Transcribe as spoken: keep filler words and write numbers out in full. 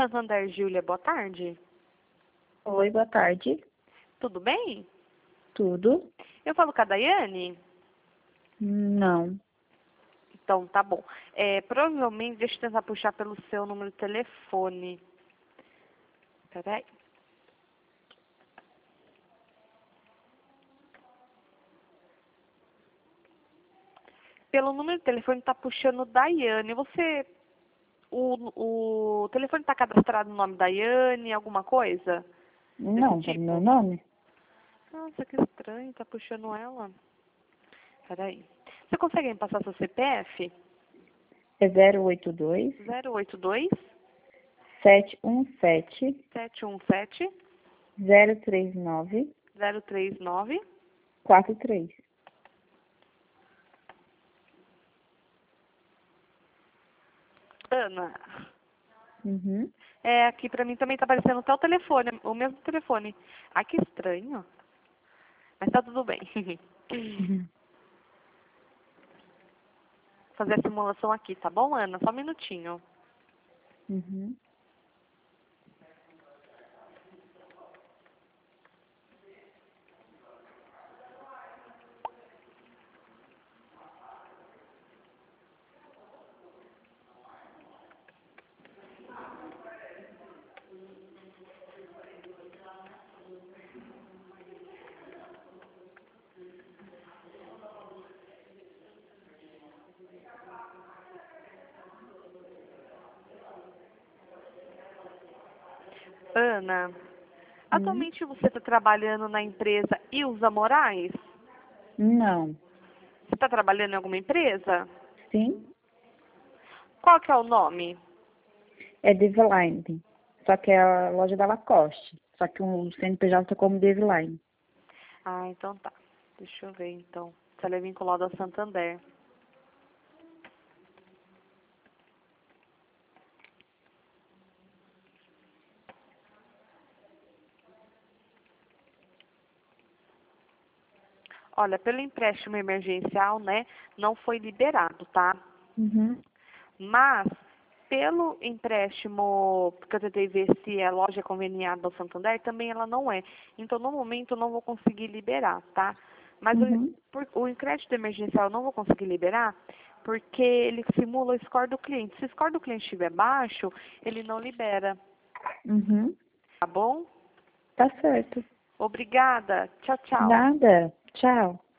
Santander, Júlia, boa tarde. Oi, boa tarde. Tudo bem? Tudo? Eu falo com a Daiane? Não. Então, tá bom. É, provavelmente, deixa eu tentar puxar pelo seu número de telefone. Peraí. Pelo número de telefone tá puxando Daiane. Você... O, o telefone tá cadastrado no nome Daiane, alguma coisa? Não, Desse tá no tipo? meu nome? Nossa, que estranho, tá puxando ela. Peraí. Você consegue me passar seu C P F? É zero oito dois, zero oito dois, sete um sete, sete um sete, zero três nove, zero três nove. quatro três. Ana, Uhum. é, aqui pra mim também tá aparecendo até o telefone, o mesmo telefone. Ah, que estranho. Mas tá tudo bem. Uhum. Vou fazer a simulação aqui, tá bom, Ana? Só um minutinho. Uhum. Ana, Hum? atualmente você está trabalhando na empresa Ilza Moraes? Não. Você está trabalhando em alguma empresa? Sim? Qual que é o nome? É Develine. Só que é a loja da Lacoste. Só que o C N P J tá como Develine. Ah, então tá. Deixa eu ver então. Se ela é vinculada ao Santander. Olha, pelo empréstimo emergencial, né, não foi liberado, tá? Uhum. Mas, pelo empréstimo, porque eu tentei ver se a loja é conveniada ao Santander, também ela não é. Então, no momento, eu não vou conseguir liberar, tá? Mas o, Uhum. por- o crédito emergencial eu não vou conseguir liberar porque ele simula o score do cliente. Se o score do cliente estiver baixo, ele não libera, Uhum. tá bom? Tá certo. Obrigada. Tchau, tchau. Nada. Tchau.